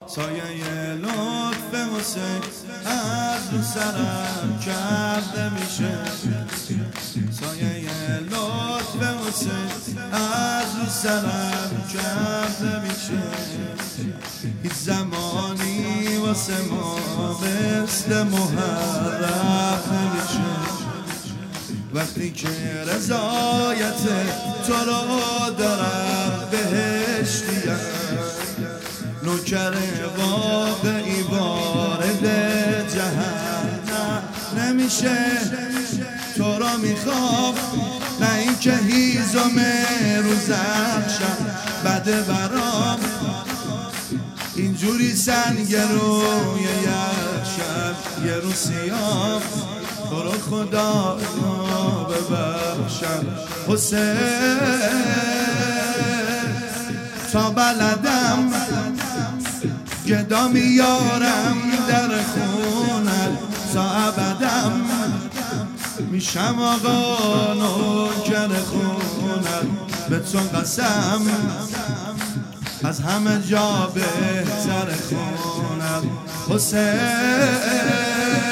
سایه لطف حسین از رو سرم کرده میشه. سایه لطف حسین از رو سرم کرده میشه. هیچ زمانی واسه ما مثل محرم نمیشه. وقتی که رضایت تو رو دارم بهشتیم، نوکر واقعی وارد جهنم نمیشه. تو را میخوام نه این که هیزم روزم شد بده برام، اینجوری سنگ روی یک شب یه رو سیاه. تو رو خدا ببخشم حسین، تا بلدم گدا میارم در خونت، تا ابدم میشم آقا نوکر خونت. به تو قسم از همه جا بهتر خونت حسین.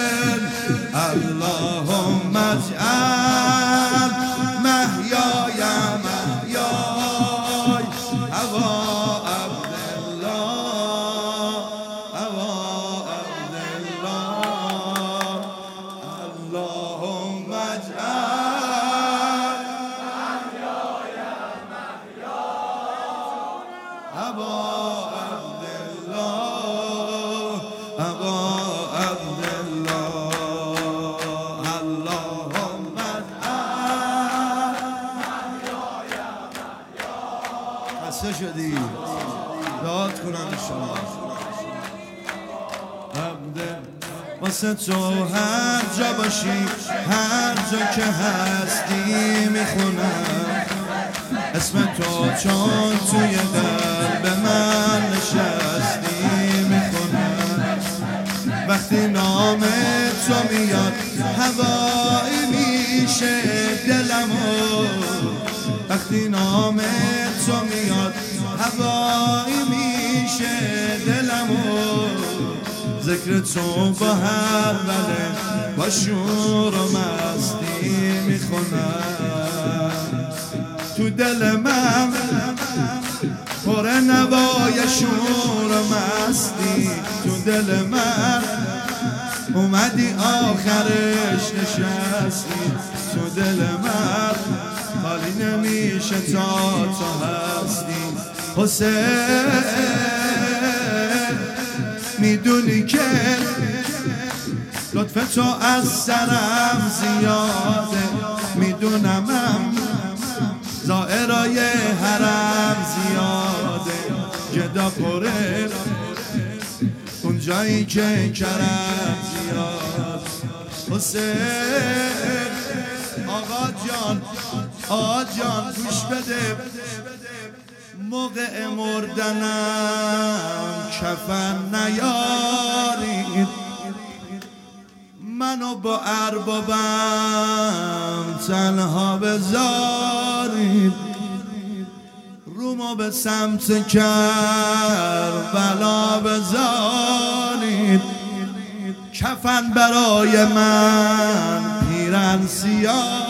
اللهم اجعل محیای محیای ابا عبدالله، ابا عبدالله. اللهم اجعل محیای محیای ابا عبدالله، ابا خسته شدی داد کنم شما عبده. واسه تو هر جا باشی هر جا که هستی میخونم اسم تو، چون توی قلب من نشستی میخونم. وقتی نام تو میاد هوایی میشه دلمو، وقتی نام تو میاد هوایی میشه دلمو. ذکر تو با هر وله با شور و مستی میخونم. تو دل من پر نوای شور و مستی، تو دل من اومدی آخرش نشستی. تو دل من خالی نمیشه تا تو هستی حسین. میدونی که لطف تو از سرم زیاده، میدونمم زائرای حرم زیاده. گدا پره اون جایی که کرم زیاد حسین. آقا جان آقا جان گوش بده، موقع مردنم کفن نیارید، منو با اربابم تنها بذارید. رومو به سمت کربلا بذارید. کفن برای من پیرن سیاه